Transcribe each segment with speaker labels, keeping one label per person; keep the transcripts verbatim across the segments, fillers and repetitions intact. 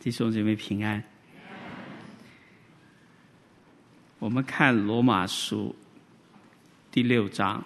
Speaker 1: 弟兄姐妹平安。我们看罗马书第六章。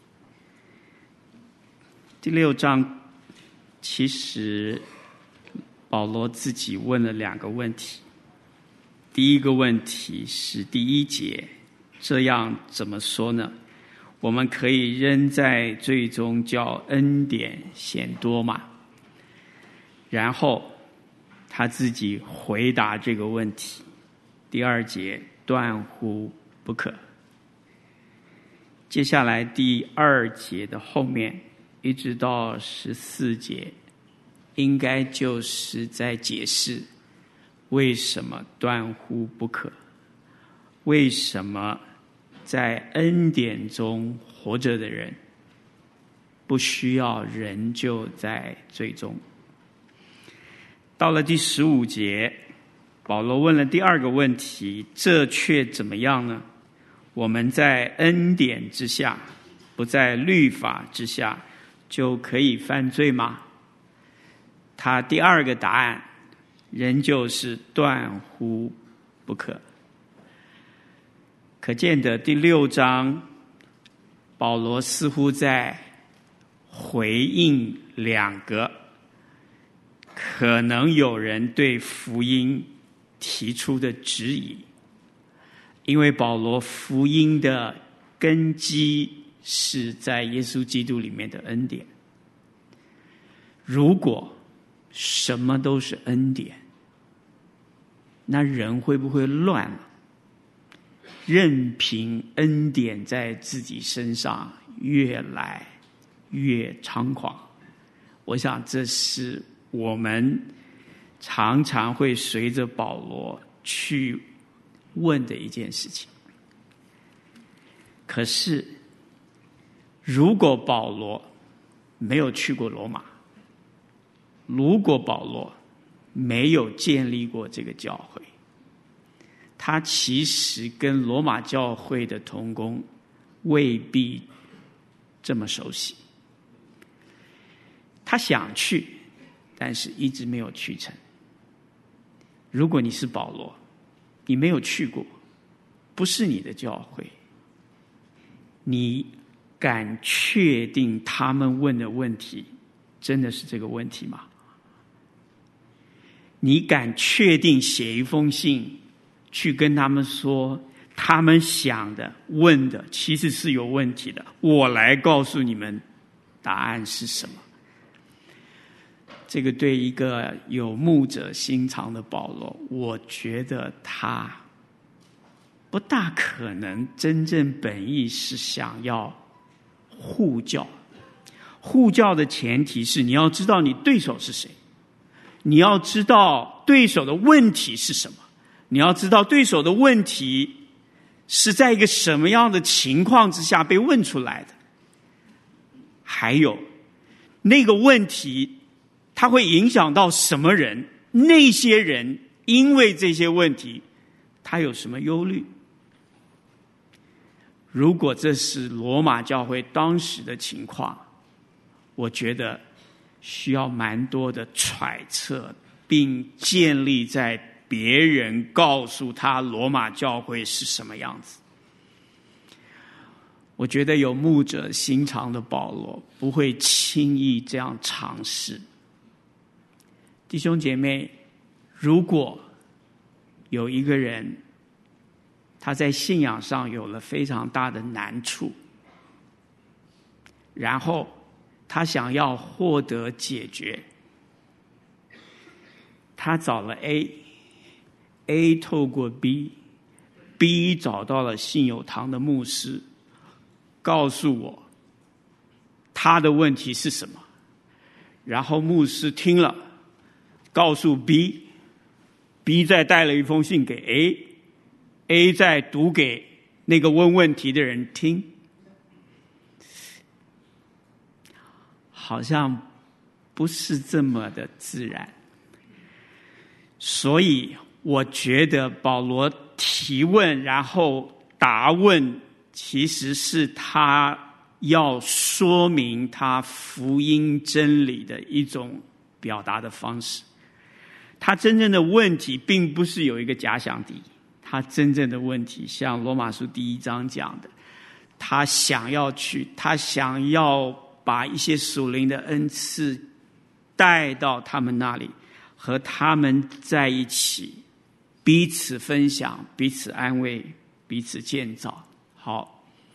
Speaker 1: 第六章其实保罗自己问了两个问题。第一个问题是第一节，这样怎么说呢？我们可以仍在罪中叫恩典显多吗？然后他自己回答这个问题。第二节，断乎不可。接下来第二节的后面一直到十四节，应该就是在解释为什么断乎不可，为什么在恩典中活着的人不需要仍旧在罪中。到了第十五节，保罗问了第二个问题，这却怎么样呢？我们在恩典之下，不在律法之下，就可以犯罪吗？他第二个答案仍旧是断乎不可。可见的第六章，保罗似乎在回应两个可能有人对福音提出的质疑。因为保罗福音的根基是在耶稣基督里面的恩典。如果什么都是恩典，那人会不会乱了？任凭恩典在自己身上越来越猖狂。我想这是我们常常会随着保罗去问的一件事情。可是如果保罗没有去过罗马，如果保罗没有建立过这个教会，他其实跟罗马教会的同工未必这么熟悉。他想去，但是一直没有去成。如果你是保罗，你没有去过，不是你的教会，你敢确定他们问的问题真的是这个问题吗？你敢确定写一封信去跟他们说，他们想的问的其实是有问题的，我来告诉你们答案是什么？这个对一个有牧者心肠的保罗，我觉得他不大可能真正本意是想要护教。护教的前提是你要知道你对手是谁，你要知道对手的问题是什么，你要知道对手的问题是在一个什么样的情况之下被问出来的，还有那个问题它会影响到什么人，那些人因为这些问题他有什么忧虑。如果这是罗马教会当时的情况，我觉得需要蛮多的揣测，并建立在别人告诉他罗马教会是什么样子。我觉得有牧者心肠的保罗不会轻易这样尝试。弟兄姐妹，如果有一个人他在信仰上有了非常大的难处，然后他想要获得解决，他找了 A， A 透过 B， B 找到了信友堂的牧师，告诉我他的问题是什么，然后牧师听了告诉 B， B 再带了一封信给 A， A 再读给那个问问题的人听，好像不是这么的自然。所以我觉得保罗提问然后答问，其实是他要说明他福音真理的一种表达的方式。 他真正的问题并不是有一个假想敌，他真正的问题像罗马书第一章讲的，他想要去，他想要把一些属灵的恩赐带到他们那里，和他们在一起，彼此分享，彼此安慰，彼此建造。好，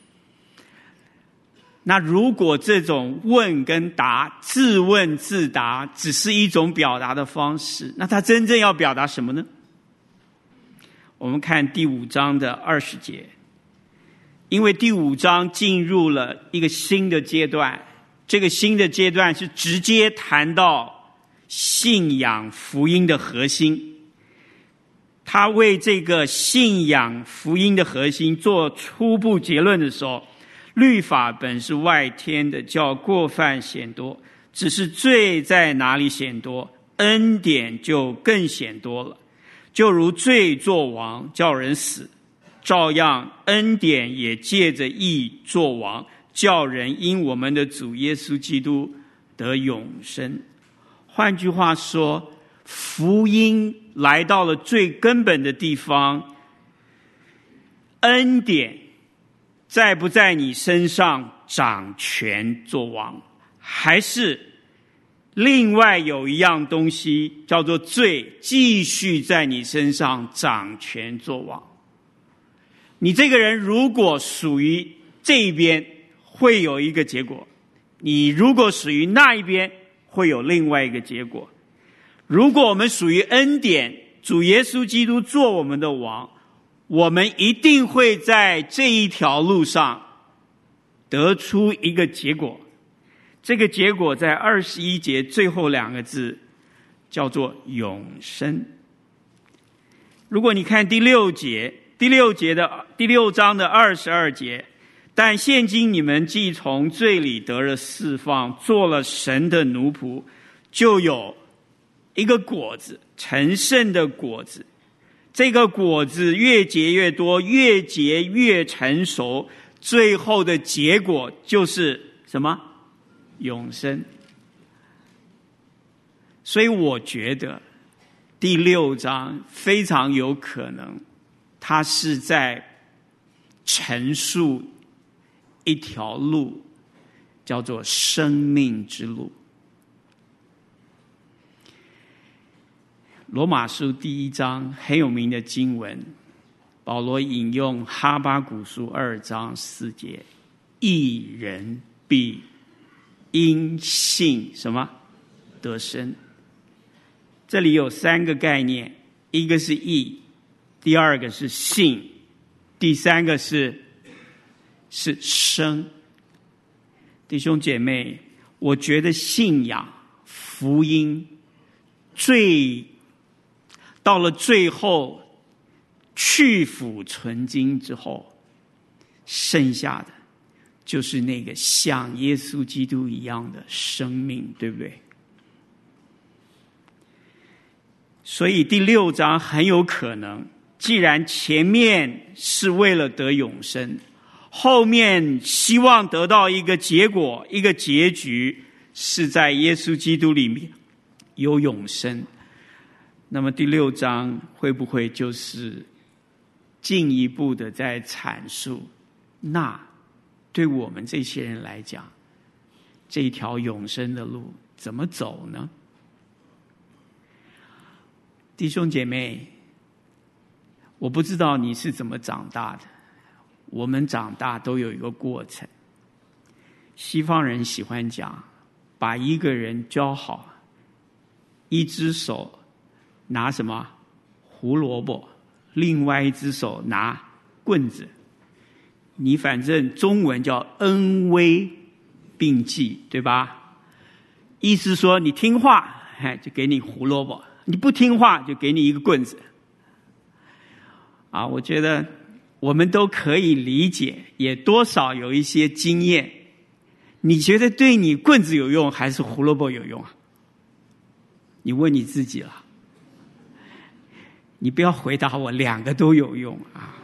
Speaker 1: 那如果这种问跟答，自问自答，只是一种表达的方式，那他真正要表达什么呢？我们看第五章的二十节，因为第五章进入了一个新的阶段，这个新的阶段是直接谈到信仰福音的核心。他为这个信仰福音的核心做初步结论的时候，律法本是外添的，叫过犯显多，只是罪在哪里显多，恩典就更显多了。就如罪作王，叫人死，照样恩典也借着义作王，叫人因我们的主耶稣基督得永生。换句话说，福音来到了最根本的地方，恩典在不在你身上掌权作王，还是另外有一样东西叫做罪继续在你身上掌权作王？你这个人如果属于这一边，会有一个结果；你如果属于那一边，会有另外一个结果。如果我们属于恩典，主耶稣基督做我们的王，我们一定会在这一条路上得出一个结果。这个结果在二十一节最后两个字叫做永生。如果你看第六节，第六节的第六章的二十二节，但现今你们既从罪里得了释放，做了神的奴仆，就有一个果子，成圣的果子。这个果子越结越多，越结越成熟，最后的结果就是什么？永生。所以我觉得第六章非常有可能它是在陈述一条路，叫做生命之路。罗马书第一章很有名的经文，保罗引用哈巴谷书二章四节，义人必因信什么得生。这里有三个概念，一个是义，第二个是信，第三个是是生。弟兄姐妹，我觉得信仰福音最到了最后去腐存精之后，剩下的就是那个像耶稣基督一样的生命，对不对？所以第六章很有可能，既然前面是为了得永生，后面希望得到一个结果，一个结局，是在耶稣基督里面有永生。那么第六章会不会就是进一步的在阐述，那对我们这些人来讲，这条永生的路怎么走呢？弟兄姐妹，我不知道你是怎么长大的，我们长大都有一个过程。西方人喜欢讲，把一个人教好，一只手拿什么胡萝卜，另外一只手拿棍子，你反正中文叫恩威并济，对吧？意思说你听话，就给你胡萝卜，你不听话就给你一个棍子。啊，我觉得我们都可以理解，也多少有一些经验。你觉得对你棍子有用还是胡萝卜有用啊？你问你自己了。你不要回答我两个都有用啊！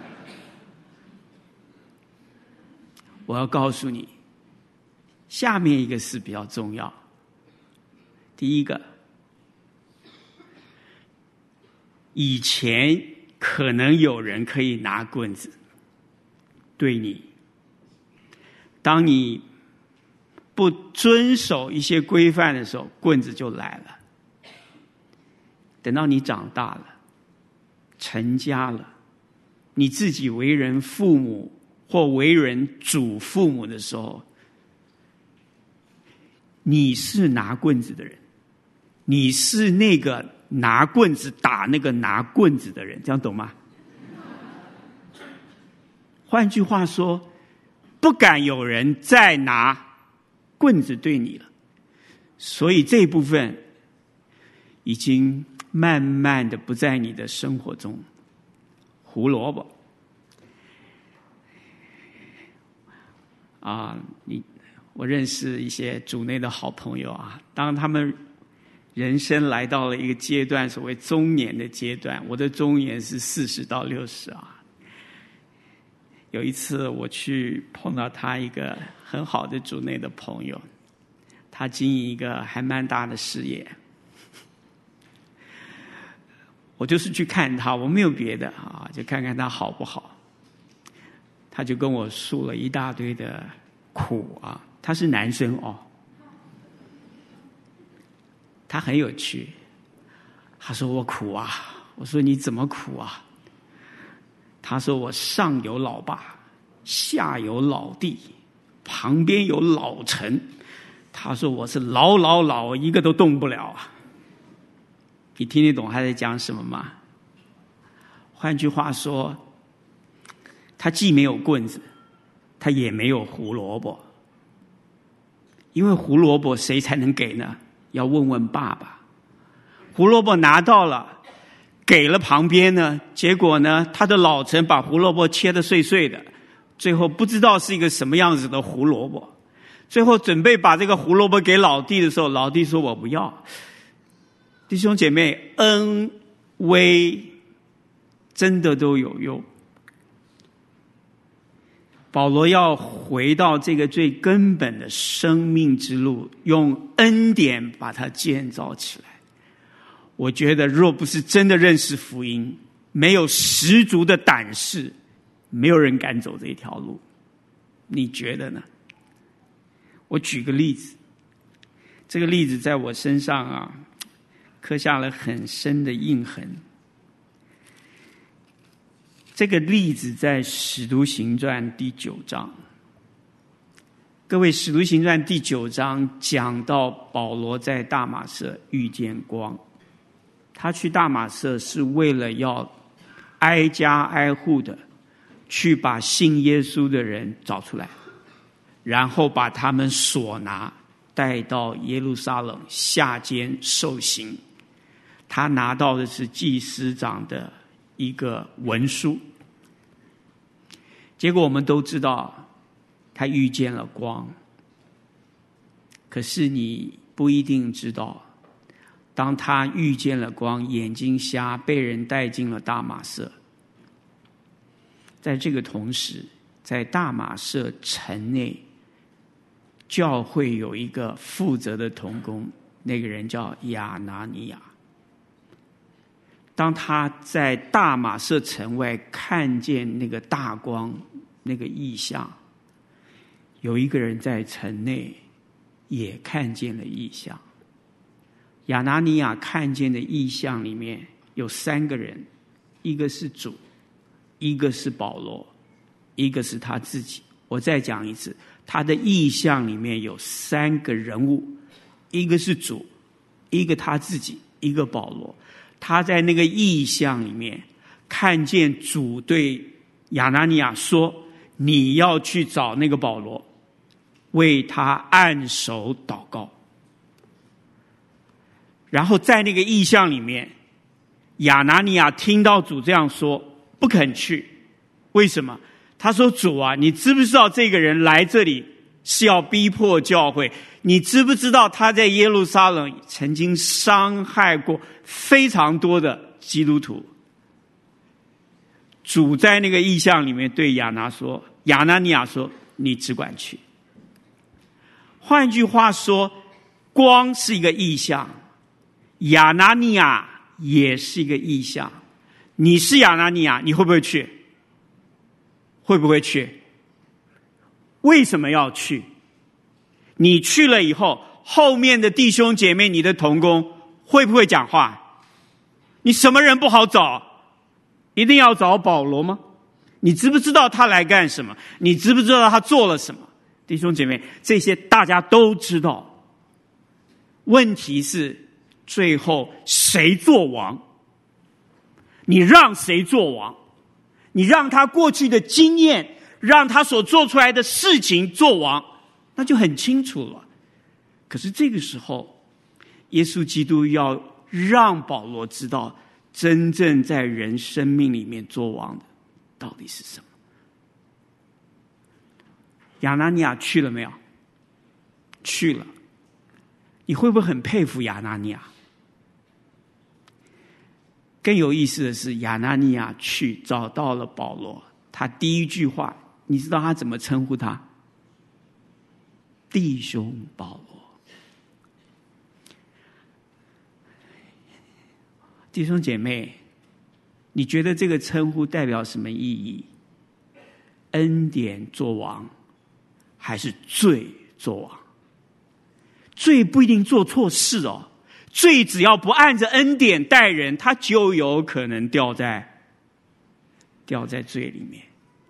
Speaker 1: 我要告诉你，下面一个是比较重要。第一个， 以前可能有人可以拿棍子对你，当你不遵守一些规范的时候，棍子就来了。等到你长大了，成家了，你自己为人父母或为人主父母的时候，你是拿棍子的人，你是那个拿棍子打那个拿棍子的人，这样懂吗？换句话说，不敢有人再拿棍子对你了，所以这部分已经慢慢的不在你的生活中。胡萝卜啊，你我认识一些主内的好朋友啊，当他们人生来到了一个阶段，所谓中年的阶段，我的中年是四十到六十啊。有一次我去碰到他一个很好的主内的朋友，他经营一个还蛮大的事业，我就是去看他，我没有别的啊，就看看他好不好。他就跟我诉了一大堆的苦啊，他是男生哦，他很有趣。他说我苦啊，我说你怎么苦啊？他说我上有老爸，下有老弟，旁边有老陈。他说我是老老老，一个都动不了啊。你听得懂他在讲什么吗？换句话说，他既没有棍子，他也没有胡萝卜。因为胡萝卜谁才能给呢？要问问爸爸。胡萝卜拿到了，给了旁边呢，结果呢，他的老陈把胡萝卜切得碎碎的，最后不知道是一个什么样子的胡萝卜。最后准备把这个胡萝卜给老弟的时候，老弟说我不要。弟兄姐妹，恩威真的都有用。保罗要回到这个最根本的生命之路，用恩典把它建造起来。我觉得若不是真的认识福音，没有十足的胆识，没有人敢走这条路。你觉得呢？我举个例子，这个例子在我身上啊刻下了很深的印痕。这个例子在使徒行传第九章。各位，使徒行传第九章讲到保罗在大马色遇见光。他去大马色是为了要挨家挨户的去把信耶稣的人找出来，然后把他们所拿带到耶路撒冷下监受刑。他拿到的是祭司长的一个文书。结果我们都知道他遇见了光，可是你不一定知道，当他遇见了光，眼睛瞎，被人带进了大马色。在这个同时，在大马色城内，教会有一个负责的同工，那个人叫亚拿尼亚。当他在大马色城外看见那个大光，那个异象，有一个人在城内也看见了异象。亚拿尼亚看见的异象里面有三个人，一个是主，一个是保罗，一个是他自己。我再讲一次，他的异象里面有三个人物，一个是主，一个他自己，一个保罗。他在那个异象里面看见主对亚拿尼亚说，你要去找那个保罗，为他按手祷告。然后在那个异象里面，亚拿尼亚听到主这样说，不肯去。为什么？他说，主啊，你知不知道这个人来这里是要逼迫教会？你知不知道他在耶路撒冷曾经伤害过非常多的基督徒？主在那个异象里面对亚拿说，亚拿尼亚说，你只管去。换句话说，光是一个异象，亚拿尼亚也是一个异象。 你是亚拿尼亚，你会不会去？会不会去？为什么要去？你去了以后，后面的弟兄姐妹，你的同工会不会讲话？你什么人不好找？一定要找保罗吗？你知不知道他来干什么？你知不知道他做了什么？弟兄姐妹，这些大家都知道。问题是最后谁做王？你让谁做王？你让他过去的经验，让他所做出来的事情做王，那就很清楚了。可是这个时候，耶稣基督要让保罗知道，真正在人生命里面做王的到底是什么。亚拿尼亚去了没有？去了。你会不会很佩服亚拿尼亚？更有意思的是，亚拿尼亚去找到了保罗，他第一句话，你知道他怎么称呼他？弟兄保罗。弟兄姐妹，你觉得这个称呼代表什么意义？恩典作王，还是罪作王？罪不一定做错事哦，罪只要不按着恩典待人，他就有可能掉在掉在罪里面。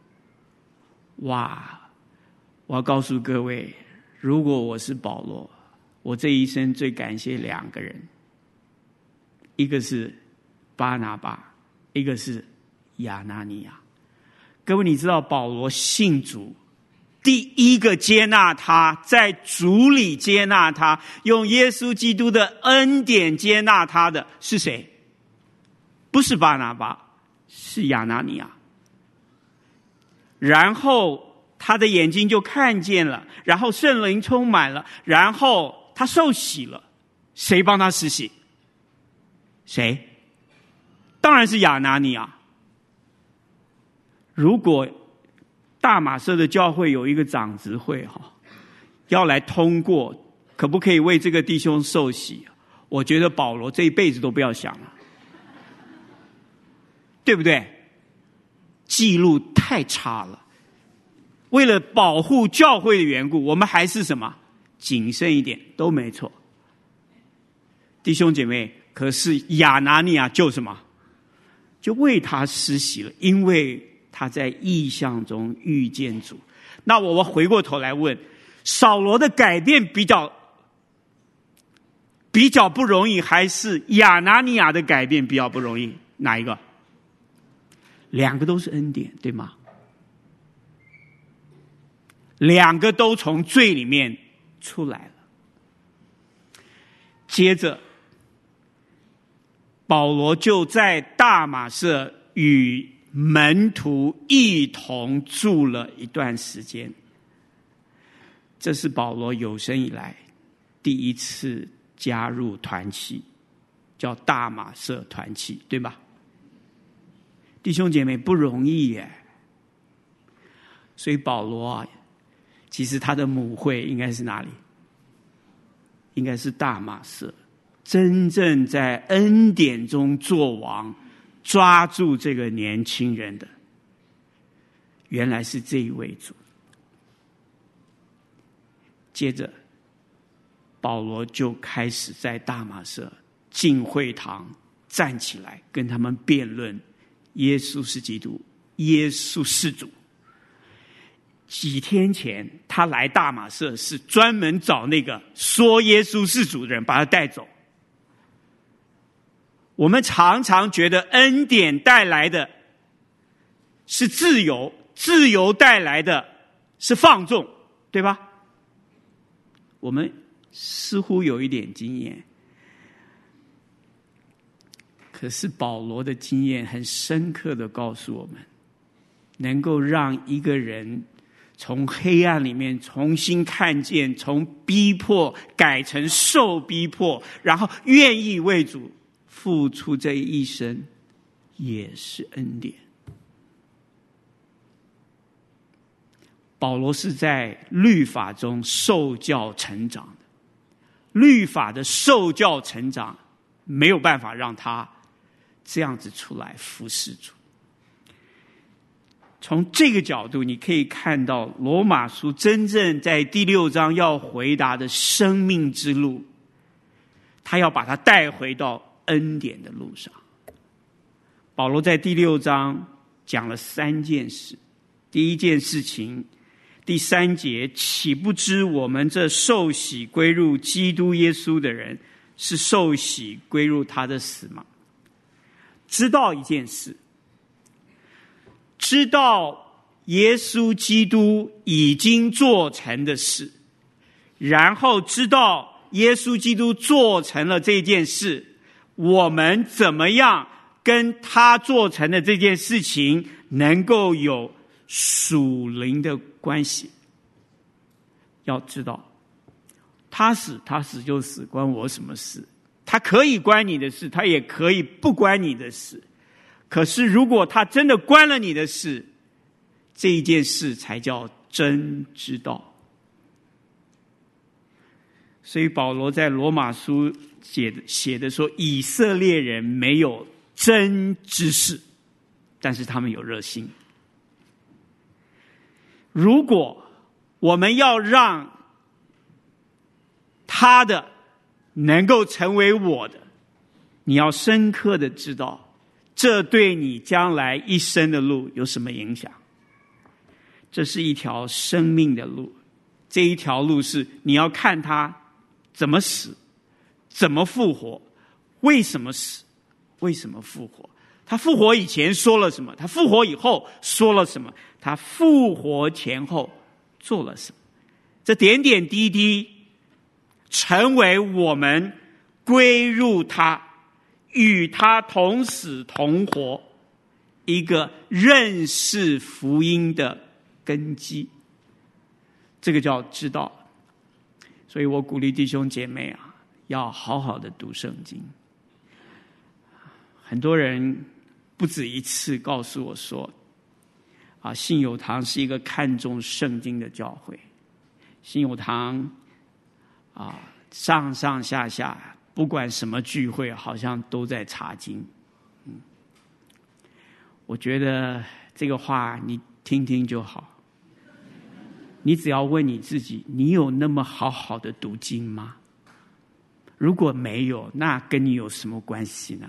Speaker 1: 哇！我要告诉各位，如果我是保罗，我这一生最感谢两个人，一个是巴拿巴，一个是亚拿尼亚。各位，你知道保罗信主，第一个接纳他，在主里接纳他，用耶稣基督的恩典接纳他的是谁？不是巴拿巴，是亚拿尼亚。然后他的眼睛就看见了，然后圣灵充满了，然后他受洗了。谁帮他施洗？谁？当然是亚拿尼亚。如果大马色的教会有一个长执会哈，要来通过可不可以为这个弟兄受洗，我觉得保罗这一辈子都不要想了，对不对？记录太差了。为了保护教会的缘故，我们还是什么谨慎一点都没错。弟兄姐妹，可是亚拿尼亚就什么就为他施洗了，因为他在异象中遇见主。那我回过头来问，扫罗的改变比较比较不容易，还是亚拿尼亚的改变比较不容易？哪一个？两个都是恩典，对吗？两个都从罪里面出来了。接着保罗就在大马色与门徒一同住了一段时间，这是保罗有生以来第一次加入团契，叫大马色团契，对吧？弟兄姐妹，不容易耶。所以保罗啊，其实他的母会应该是哪里？应该是大马色。真正在恩典中作王，抓住这个年轻人的，原来是这一位主。接着保罗就开始在大马色进会堂站起来跟他们辩论耶稣是基督，耶稣是主。几天前他来大马色是专门找那个说耶稣是主的人把他带走。我们常常觉得恩典带来的是自由，自由带来的是放纵，对吧？我们似乎有一点经验，可是保罗的经验很深刻的告诉我们，能够让一个人从黑暗里面重新看见，从逼迫改成受逼迫，然后愿意为主付出这一生，也是恩典。保罗是在律法中受教成长的，律法的受教成长没有办法让他这样子出来服侍主。从这个角度，你可以看到罗马书真正在第六章要回答的生命之路，他要把它带回到恩典的路上。保罗在第六章讲了三件事。第一件事情，第三节，岂不知我们这受洗归入基督耶稣的人，是受洗归入他的死吗？知道一件事，知道耶稣基督已经做成的事，然后知道耶稣基督做成了这件事，我们怎么样跟他做成的这件事情能够有属灵的关系。要知道他死他死就死，关我什么事？他可以关你的事，他也可以不关你的事。可是如果他真的关了你的事，这一件事才叫真知道。所以保罗在罗马书写的写的说，以色列人没有真知识，但是他们有热心。如果我们要让他的能够成为我的，你要深刻的知道，这对你将来一生的路有什么影响。这是一条生命的路，这一条路是你要看他怎么死，怎么复活，为什么死，为什么复活，他复活以前说了什么，他复活以后说了什么，他复活前后做了什么。这点点滴滴成为我们归入他，与他同死同活，一个认识福音的根基。这个叫知道。所以我鼓励弟兄姐妹啊，要好好的读圣经。很多人不止一次告诉我说，啊，信友堂是一个看重圣经的教会。信友堂啊，上上下下不管什么聚会，好像都在查经。嗯，我觉得这个话你听听就好。你只要问你自己，你有那么好好的读经吗？如果没有，那跟你有什么关系呢？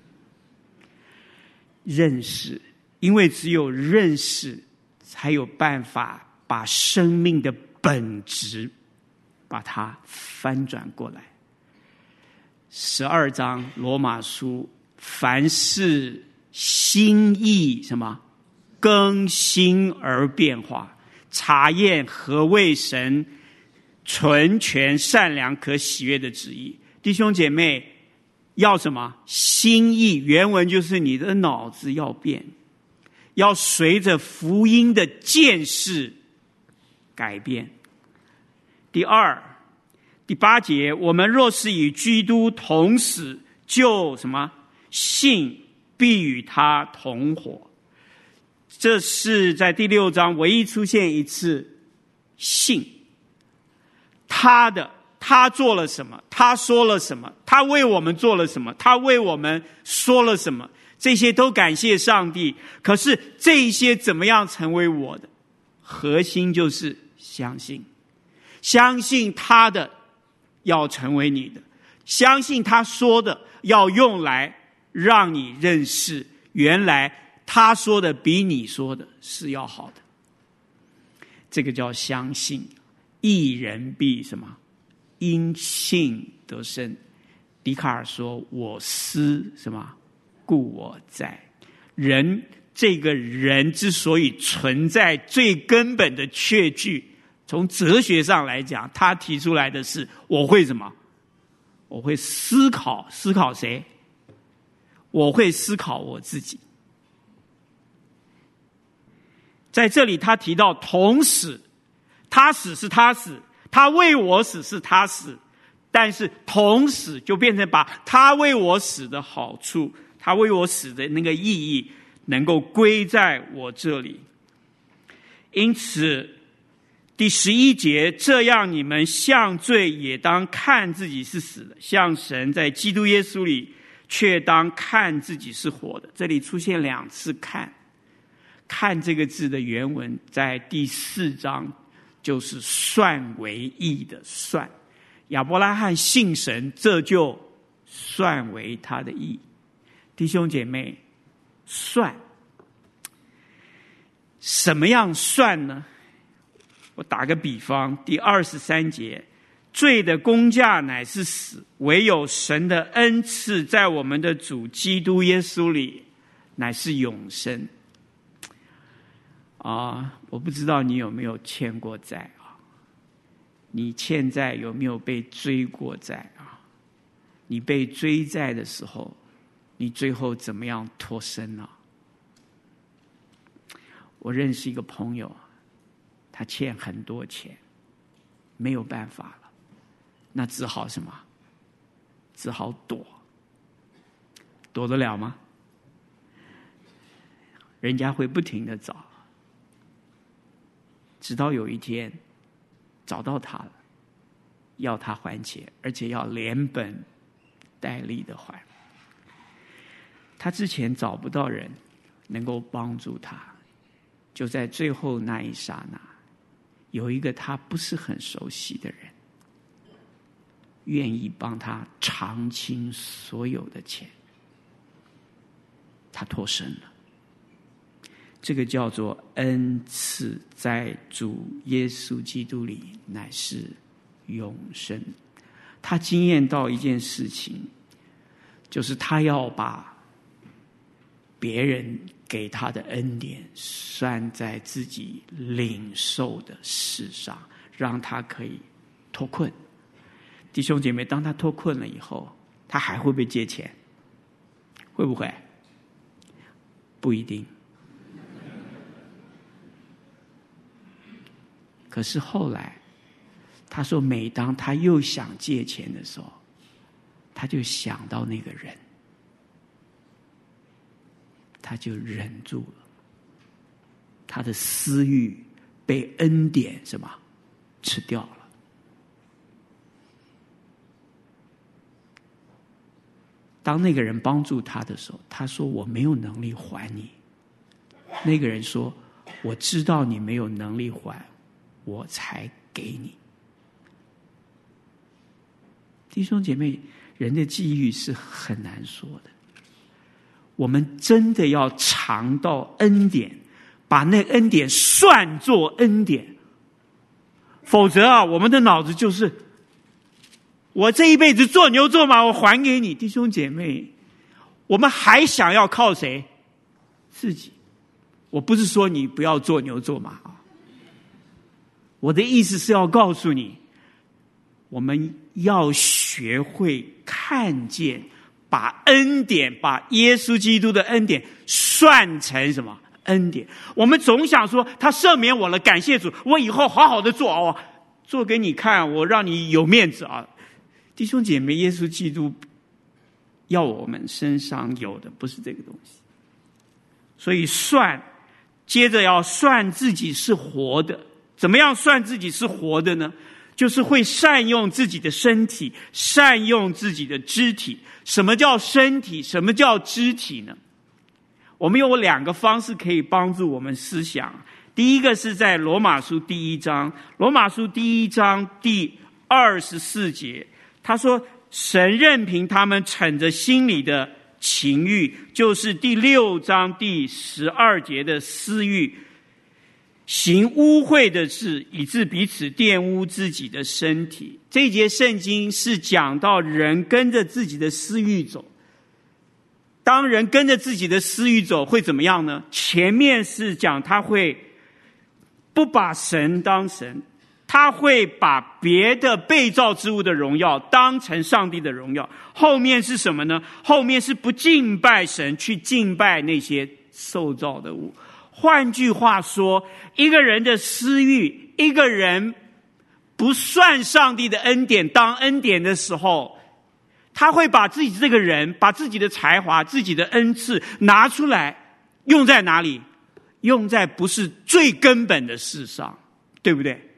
Speaker 1: 认识，因为只有认识，才有办法把生命的本质把它翻转过来。十二章罗马书，凡事心意什么更新而变化，查验何为神纯全善良可喜悦的旨意。弟兄姐妹，要什么心意？原文就是你的脑子要变，要随着福音的见识改变。第二，第八节，我们若是与基督同死，就什么信必与他同活。这是在第六章唯一出现一次信，他的他做了什么，他说了什么，他为我们做了什么，他为我们说了什么，这些都感谢上帝。可是这一些怎么样成为我的？核心就是相信，相信他的要成为你的，相信他说的要用来让你认识，原来他说的比你说的是要好的。这个叫相信。义人必什么？因信得生。笛卡尔说，我思什么？故我在。人，这个人之所以存在，最根本的确据，从哲学上来讲，他提出来的是，我会什么？我会思考。思考谁？我会思考我自己。在这里他提到同死，他死是他死，他为我死是他死，但是同死就变成把他为我死的好处，他为我死的那个意义能够归在我这里。因此第十一节，这样你们向罪也当看自己是死的，像神在基督耶稣里却当看自己是活的。这里出现两次看，看这个字的原文在第四章就是算为义的算，亚伯拉罕信神，这就算为他的义。弟兄姐妹，算什么样算呢？我打个比方，第二十三节，罪的工价乃是死，唯有神的恩赐在我们的主基督耶稣里乃是永生。啊，我不知道你有没有欠过债啊？你欠债有没有被追过债啊？你被追债的时候，你最后怎么样脱身呢？我认识一个朋友，他欠很多钱，没有办法了，那只好什么？只好躲。躲得了吗？人家会不停的找，直到有一天找到他了，要他还钱，而且要连本带利的还。他之前找不到人能够帮助他，就在最后那一刹那，有一个他不是很熟悉的人愿意帮他偿清所有的钱，他脱身了。这个叫做恩赐，在主耶稣基督里乃是永生。他经验到一件事情，就是他要把别人给他的恩典算在自己领受的事上，让他可以脱困。弟兄姐妹，当他脱困了以后，他还会不会借钱？会不会？不一定。可是后来他说，每当他又想借钱的时候，他就想到那个人，他就忍住了，他的私欲被恩典什么吃掉了。当那个人帮助他的时候，他说我没有能力还你。那个人说，我知道你没有能力还，我才给你。弟兄姐妹，人的际遇是很难说的，我们真的要尝到恩典，把那恩典算作恩典，否则啊，我们的脑子就是我这一辈子做牛做马，我还给你。弟兄姐妹，我们还想要靠谁？自己。我不是说你不要做牛做马啊，我的意思是要告诉你，我们要学会看见，把恩典，把耶稣基督的恩典算成什么？恩典。我们总想说他赦免我了，感谢主，我以后好好的做哦，做给你看，我让你有面子啊。弟兄姐妹，耶稣基督要我们身上有的不是这个东西。所以算，接着要算自己是活的。怎么样算自己是活的呢？就是会善用自己的身体，善用自己的肢体。什么叫身体？什么叫肢体呢？我们有两个方式可以帮助我们思想。第一个是在罗马书第一章，罗马书第一章第二十四节，他说神任凭他们逞着心里的情欲，就是第六章第十二节的私欲，行污秽的事，以致彼此玷污自己的身体。这一节圣经是讲到人跟着自己的私欲走。当人跟着自己的私欲走，会怎么样呢？前面是讲他会不把神当神，他会把别的被造之物的荣耀当成上帝的荣耀。后面是什么呢？后面是不敬拜神，去敬拜那些受造的物。换句话说，一个人的私欲，一个人不算上帝的恩典当恩典的时候，他会把自己这个人，把自己的才华，自己的恩赐拿出来，用在哪里？用在不是最根本的事上，对不对？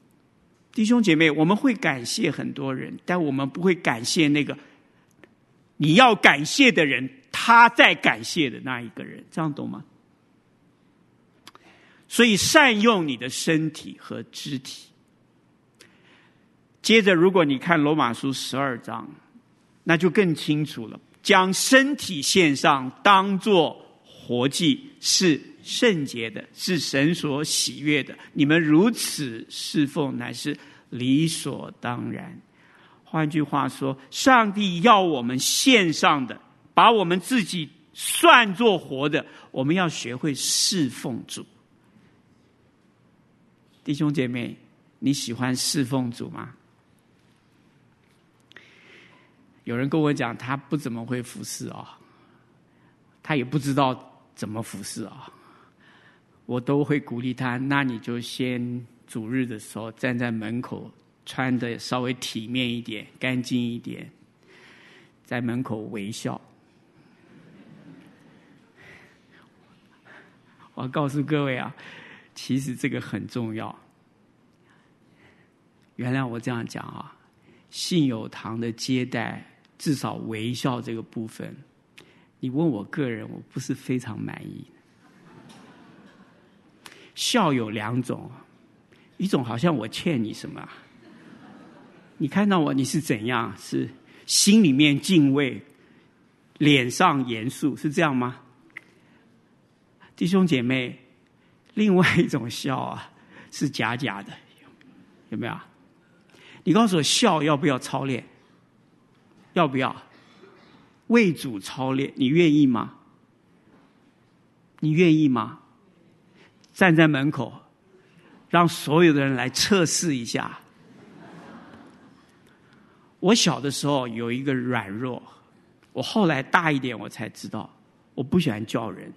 Speaker 1: 弟兄姐妹，我们会感谢很多人，但我们不会感谢那个你要感谢的人，他在感谢的那一个人，这样懂吗？所以善用你的身体和肢体。接着，如果你看罗马书十二章，那就更清楚了。将身体献上，当作活祭，是圣洁的，是神所喜悦的。你们如此侍奉，乃是理所当然。换句话说，上帝要我们献上的，把我们自己算作活的，我们要学会侍奉主。弟兄姐妹，你喜欢侍奉主吗？有人跟我讲，他不怎么会服侍啊，他也不知道怎么服侍啊。我都会鼓励他，那你就先主日的时候站在门口，穿的稍微体面一点，干净一点，在门口微笑。我要告诉各位啊，其实这个很重要。原谅我这样讲啊，信友堂的接待，至少微笑这个部分，你问我个人，我不是非常满意。笑有两种，一种好像我欠你什么，你看到我你是怎样，是心里面敬畏，脸上严肃，是这样吗？弟兄姐妹，另外一种笑啊，是假假的，有没有？你告诉我，笑要不要操练？要不要为主操练？你愿意吗？你愿意吗？站在门口，让所有的人来测试一下。我小的时候有一个软弱，我后来大一点我才知道，我不喜欢叫人。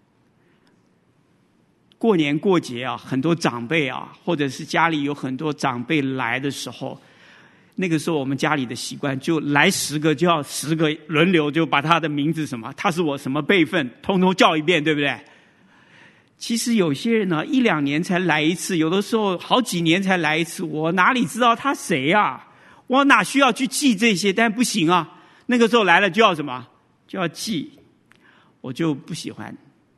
Speaker 1: 过年过节啊，很多长辈啊，或者是家里有很多长辈来的时候，那个时候我们家里的习惯，就来十个就要十个轮流，就把他的名字什么，他是我什么辈分，通通叫一遍，对不对？其实有些人呢，一两年才来一次，有的时候好几年才来一次，我哪里知道他谁啊？我哪需要去记这些？但不行啊，那个时候来了就要什么？就要记，我就不喜欢。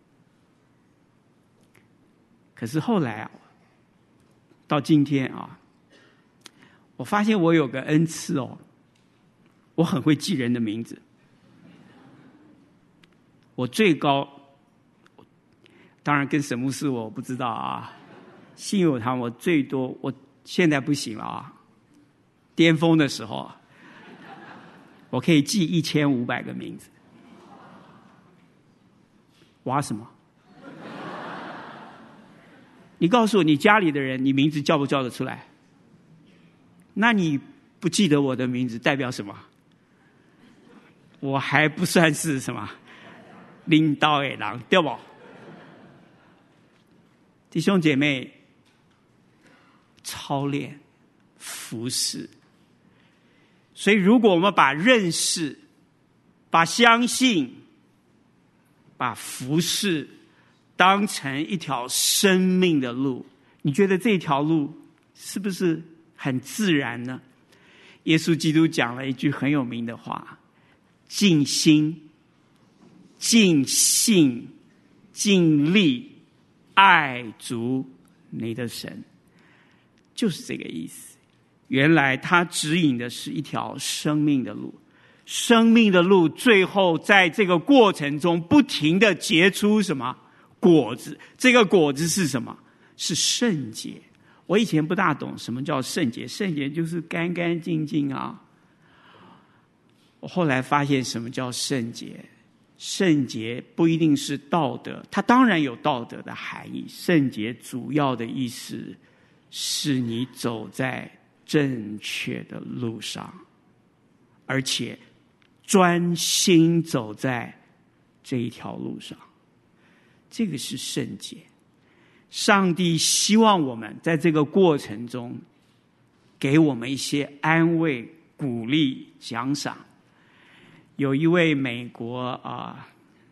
Speaker 1: 可是后来啊，到今天啊，我发现我有个恩赐哦，我很会记人的名字。我最高，当然跟沈牧师我不知道啊，信友堂我最多，我现在不行了啊。巅峰的时候，我可以记一千五百个名字。挖什么？你告诉我，你家里的人，你名字叫不叫得出来？那你不记得我的名字，代表什么？我还不算是什么领导的人，对不？弟兄姐妹，操练服侍。所以，如果我们把认识、把相信、把服侍当成一条生命的路，你觉得这条路是不是很自然呢？耶稣基督讲了一句很有名的话：尽心、尽性、尽力爱主你的神，就是这个意思。原来他指引的是一条生命的路，生命的路最后在这个过程中不停地结出什么果子？这个果子是什么？是圣洁。我以前不大懂什么叫圣洁，圣洁就是干干净净啊。我后来发现什么叫圣洁，圣洁不一定是道德，它当然有道德的含义。圣洁主要的意思是你走在正确的路上，而且专心走在这一条路上，这个是圣洁。上帝希望我们在这个过程中给我们一些安慰、鼓励、奖赏。有一位美国啊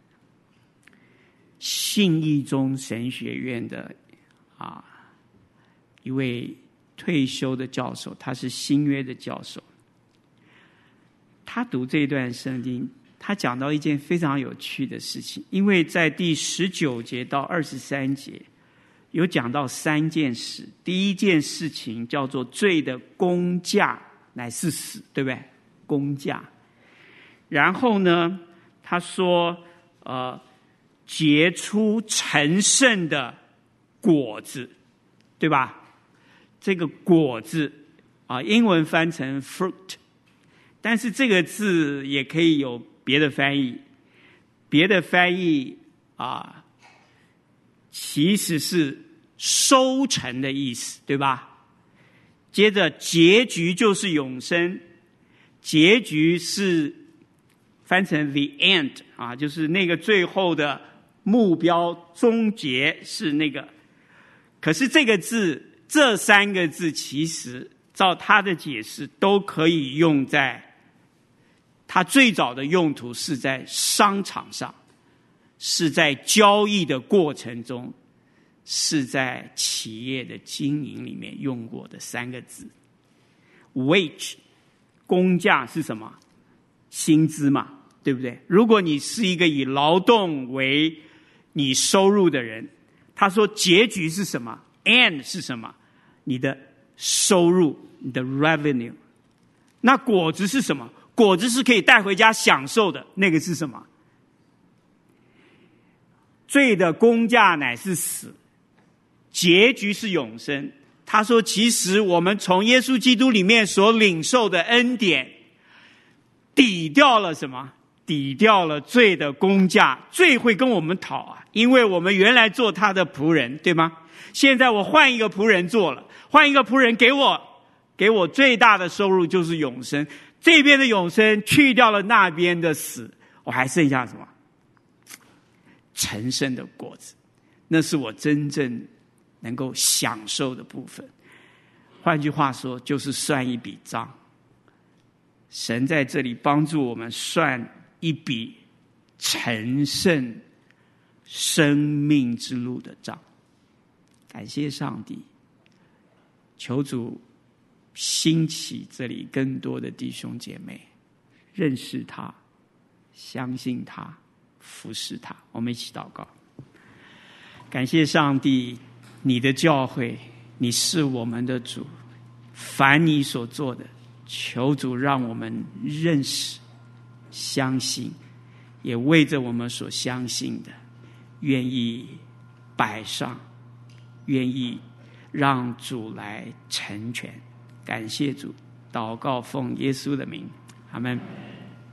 Speaker 1: 信义中神学院的啊一位退休的教授，他是新约的教授。 他读这一段圣经，他讲到一件非常有趣的事情，因为在第十九节到二十三节有讲到三件事。第一件事情叫做罪的工价乃是死，对不对？工价。然后呢，他说呃，结出成圣的果子，对吧？这个果子啊，英文翻成 fruit， 但是这个字也可以有别的翻译。别的翻译啊，其实是收成的意思，对吧？接着结局就是永生，结局是翻成 the end 啊，就是那个最后的目标终结是那个。可是这个字，这三个字其实照他的解释都可以用在，它最早的用途是在商场上，是在交易的过程中，是在企业的经营里面用过的三个字。wage 工价是什么？薪资嘛，对不对？如果你是一个以劳动为你收入的人，他说结局是什么？ end 是什么？你的收入，你的 revenue。 那果子是什么？果子是可以带回家享受的，那个是什么？罪的工价乃是死，结局是永生。他说其实我们从耶稣基督里面所领受的恩典抵掉了什么？抵掉了罪的工价。罪会跟我们讨啊，因为我们原来做他的仆人，对吗？现在我换一个仆人做了，换一个仆人给我给我最大的收入就是永生。这边的永生去掉了那边的死，我还剩下什么？成圣的果子，那是我真正能够享受的部分。换句话说，就是算一笔账。神在这里帮助我们算一笔成圣生命之路的账。感谢上帝，求主兴起这里更多的弟兄姐妹，认识他，相信他，服侍他。我们一起祷告。感谢上帝，你的教会，你是我们的主，凡你所做的，求主让我们认识相信，也为着我们所相信的愿意摆上，愿意让主来成全。感谢主，祷告奉耶稣的名，阿们。